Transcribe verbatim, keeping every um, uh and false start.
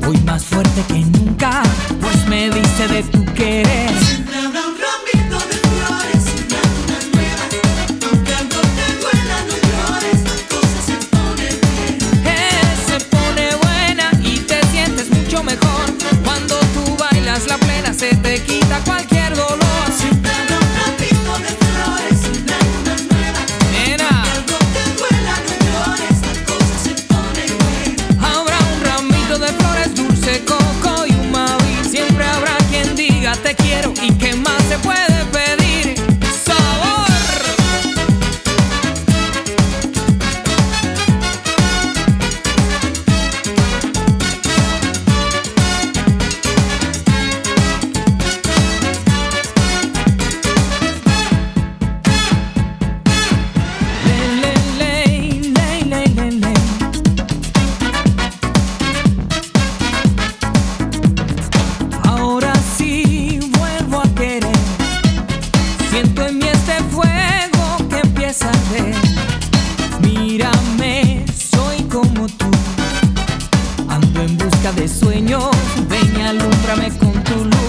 hoy más fuerte que nunca, pues me dice de tu querer. Siempre habrá un ramito de flores, una luna nueva, aunque algo te duela, no llores, la cosa se pone bien. Eh, se pone buena y te sientes mucho mejor. Cuando tú bailas la plena se te quita cualquier dolor. Siempre habrá un ramito de flores, una luna nueva, Nena, aunque algo te duela, no llores, la cosa se pone bien. habrá un ramito de flores, dulce coco y un maíz. Siempre habrá quien diga te quiero y qué más se puede pedir. ¡Sabor! Le, le, le, le, le, le, le. Ahora sí vuelvo a querer. Siento en mí este fuego que empieza a arder. Mírame, soy como tú. Ando en busca de sueños. Ven y alúmbrame con tu luz.